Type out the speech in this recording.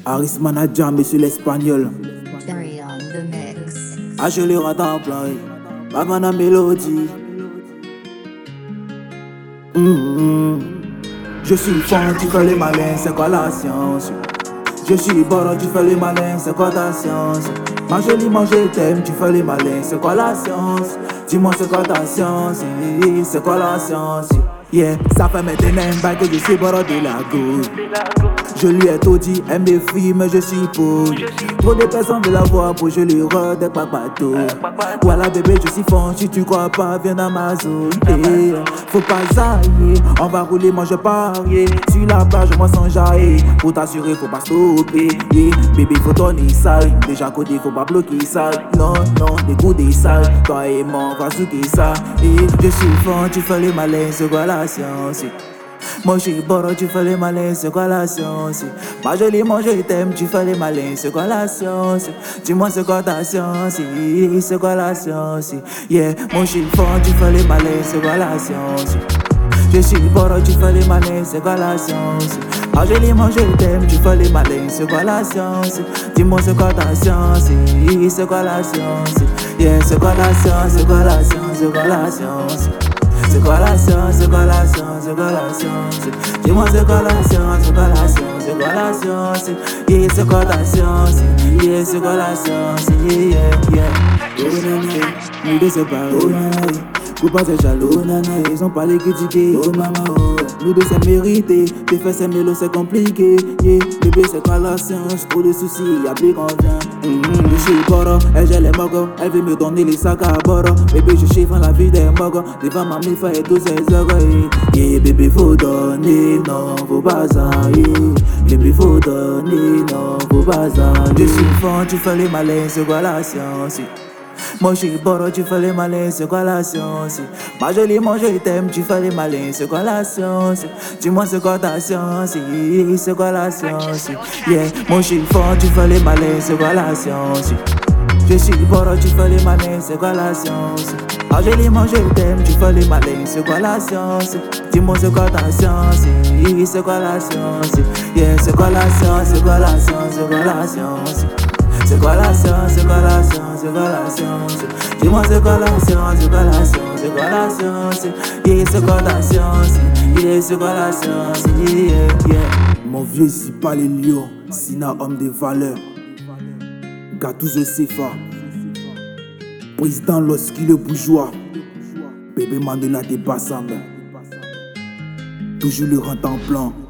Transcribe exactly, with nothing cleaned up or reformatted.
Aris Manager, monsieur l'espagnol. Cherry on the mix. Ah, je le rends en plein. Bavana mélodie. Mm-hmm. Je suis fan, tu fais les malins, c'est quoi la science? Je suis bon, tu fais les malins, c'est quoi ta science? Ma jolie, moi je t'aime, tu fais les malins, c'est quoi la science? Dis-moi c'est quoi ta science? C'est quoi la science? Yeah, ça fait maintenant que je suis bon de la gauche. Je lui ai tout dit, elle me fuit, mais je suis pauvre. Trop de personnes veulent la voir pour je lui rends des papatos. Voilà bébé, je suis fan, si tu crois pas, viens dans ma zone. Hey, faut pas zailler, on va rouler, moi je parie. Sur la plage, moi sans jaillir. Pour t'assurer, faut pas stopper. Yeah, bébé, faut tourner sale. Déjà côté, faut pas bloquer ça. Non, non, des coups des salles. Toi et moi, on va souquer ça. Hey, je suis fan, tu fais les malins, c'est quoi la science? Moi je suis boro, tu fais les malins, c'est quoi la science? Ma jolie, moi je t'aime, tu fais les malins, c'est quoi la science? Dis-moi c'est quoi ta science? C'est quoi la science? Yeah, moi je suis fort, tu fais les malins, c'est quoi la science? Je suis boro, tu fais les malins, c'est quoi la science? Ma jolie, moi je t'aime, tu fais les malins, c'est quoi la science? Dis-moi c'est quoi ta science? C'est quoi la science? Yeah, c'est quoi la science? C'est quoi la science? C'est quoi la science? C'est quoi la science, c'est quoi la science, c'est quoi la science? Dis-moi c'est quoi la science, c'est quoi la science, c'est quoi la science? Yeah, c'est quoi ta science? Yeah, c'est quoi la science? Yeah, yeah. Oh nana, nous deux c'est pas oh nana. Faut pas être jaloux, oh nana, ils ont pas les critiquer. Oh maman, oh, nous deux c'est mérité. Tes fesses c'est mélo, c'est compliqué. Yeah, bébé c'est quoi la science? Trop de soucis, y'a plus qu'on vient. Mm-hmm. Je suis boro, elle j'ai les mogos. Elle veut me donner les sacs à boro. Bébé je chiffre la vie des mogos. Devant ma mille et tous ses oreilles. Yeah, bébé faut donner, non, faut pas zailler. Bébé faut donner, non, faut pas zailler. Je suis fan, tu fais les malins, c'est quoi la science? Moi je suis boro, tu fais les malins, c'est quoi la science? Ma jolie, moi je t'aime, tu fais les malins, c'est quoi la science? Dis-moi c'est quoi ta science? C'est quoi la science? Yeah, moi je suis fort, tu fais les malins, c'est quoi la science? Je suis boro, tu fais les malins, c'est quoi la science? Ma jolie, moi je t'aime, tu fais les malins, c'est quoi la science? Dis-moi c'est quoi ta science? C'est quoi la science? Yeah, c'est quoi la science? C'est quoi la science? C'est quoi la science? C'est quoi la science, c'est quoi la science, c'est quoi la science? Dis-moi c'est quoi la science, c'est quoi la science, c'est quoi la science? Yeah, c'est quoi la science? Yeah, c'est quoi la science? Yeah, yeah. Mon vieux ici pas les lions, Sina homme de valeur. Gatouzo Sefa, président Loski le bourgeois. Bébé Mandela t'es pas sans. Toujours le rent en plan.